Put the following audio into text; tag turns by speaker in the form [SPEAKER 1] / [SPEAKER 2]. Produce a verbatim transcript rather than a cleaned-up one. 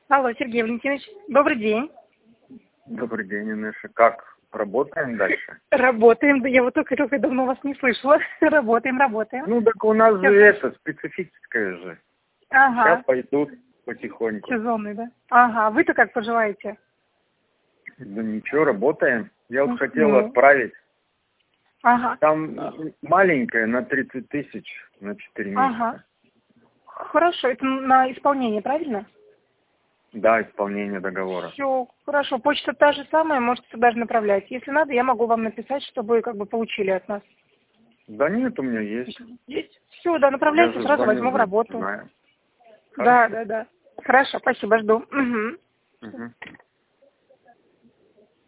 [SPEAKER 1] Алло, Сергей Валентинович, добрый день.
[SPEAKER 2] Добрый день, Инесса. Как? Работаем дальше?
[SPEAKER 1] Работаем. Да я вот только, только давно вас не слышала. Работаем, работаем.
[SPEAKER 2] Ну, так у нас
[SPEAKER 1] Сейчас.
[SPEAKER 2] же это, специфическое же.
[SPEAKER 1] Ага.
[SPEAKER 2] Сейчас пойдут потихоньку.
[SPEAKER 1] Сезонный, да? Ага. Вы-то как поживаете?
[SPEAKER 2] Да ничего, работаем. Я вот
[SPEAKER 1] Ну,
[SPEAKER 2] хотел
[SPEAKER 1] ну.
[SPEAKER 2] отправить.
[SPEAKER 1] Ага.
[SPEAKER 2] Там маленькая, на тридцать тысяч, на четыре месяца.
[SPEAKER 1] Ага. Хорошо. Это на исполнение, правильно?
[SPEAKER 2] Да, исполнение договора.
[SPEAKER 1] Все, хорошо. Почта та же самая, можете туда же направлять. Если надо, я могу вам написать, чтобы как бы получили от нас.
[SPEAKER 2] Да нет, у меня есть.
[SPEAKER 1] Есть? Все, да, направляйте,
[SPEAKER 2] Я же
[SPEAKER 1] сразу
[SPEAKER 2] звоню,
[SPEAKER 1] возьму в
[SPEAKER 2] значит,
[SPEAKER 1] работу.
[SPEAKER 2] знаю.
[SPEAKER 1] Да,
[SPEAKER 2] Хорошо.
[SPEAKER 1] да, да. Хорошо, спасибо, жду. Угу.
[SPEAKER 2] Угу.